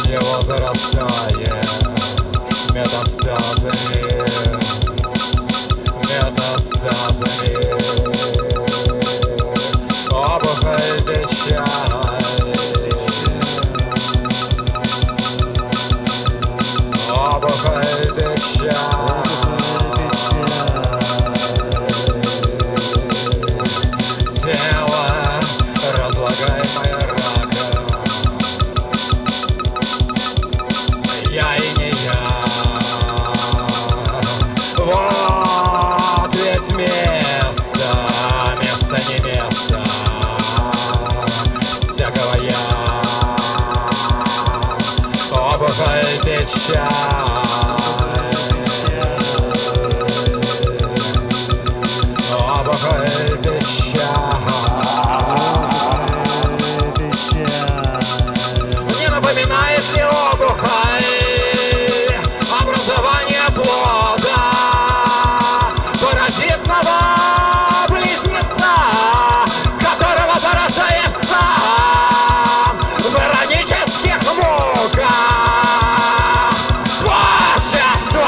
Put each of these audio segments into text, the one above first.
его зарастает метастазами, метастазами. Опухоль, печаль, опухоль, печаль. Тело разлагаемое раком, я и не я. Вот ведь место, место не место всякого я. Опухоль, печаль, опухоль, печаль. Не напоминает ли опухоль образование плода паразитного близнеца, которого порождаешь сам в иронических муках творчества?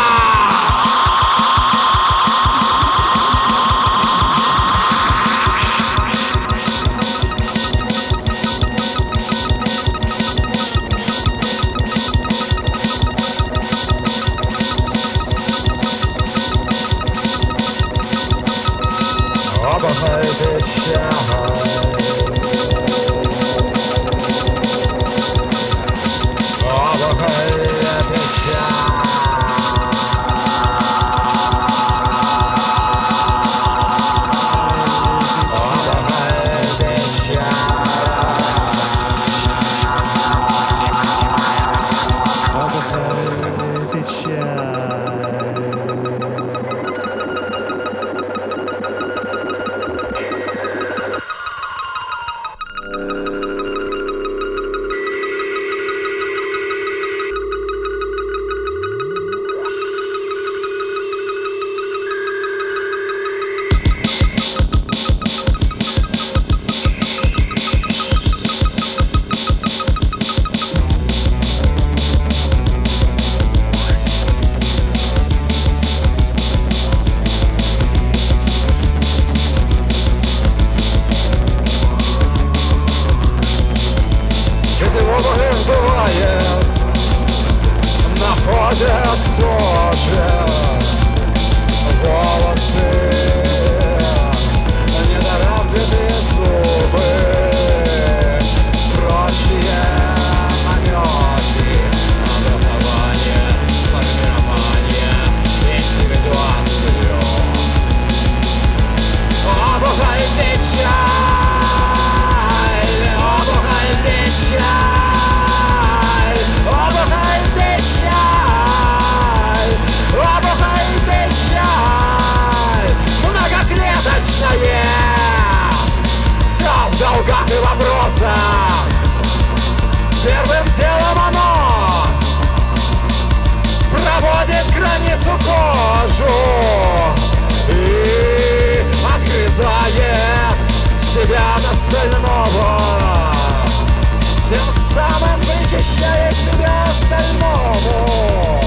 Опухоль, печаль, опухоль, печаль. Опухоль бывает, находят тоже волосы, недоразвитые зубы, прочие намеки на образование, формирование, индивидуацию. Опухоль, печаль, опухоль, печаль. Опухоль, печаль, опухоль, печаль, многоклеточное, все в долгах и вопросах. Первым делом оно проводит границу кожу и отгрызает себя от остального, тем самым вычищая себя остальному.